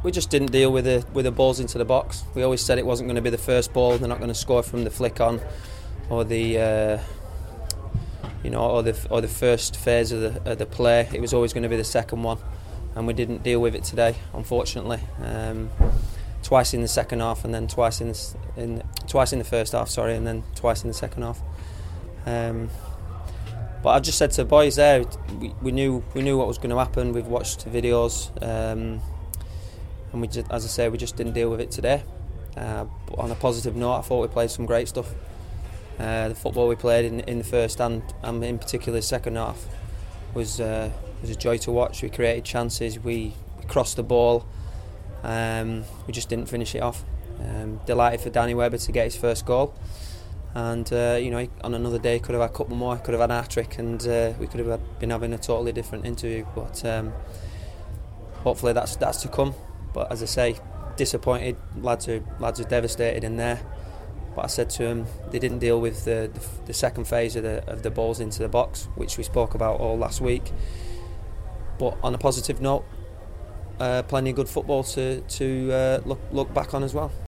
we just didn't deal with the balls into the box. We always said it wasn't going to be the first ball. They're not going to score from the flick on, or the or the first phase of the play. It was always going to be the second one, and we didn't deal with it today, unfortunately. Twice in the second half, and then twice in the first half. Sorry, and then twice in the second half. But I just said to the boys there, we knew what was going to happen. We've watched the videos, and we just, as I say, we just didn't deal with it today. But on a positive note, I thought we played some great stuff. The football we played in the first and in particular the second half was a joy to watch. We created chances, we crossed the ball, we just didn't finish it off. Delighted for Danny Webber to get his first goal, and on another day could have had a couple more, could have had a hat-trick, and we could have been having a totally different interview. But hopefully that's to come. But as I say, disappointed. Lads are devastated in there. But I said to him, they didn't deal with the second phase of the balls into the box, which we spoke about all last week. But on a positive note, plenty of good football to look back on as well.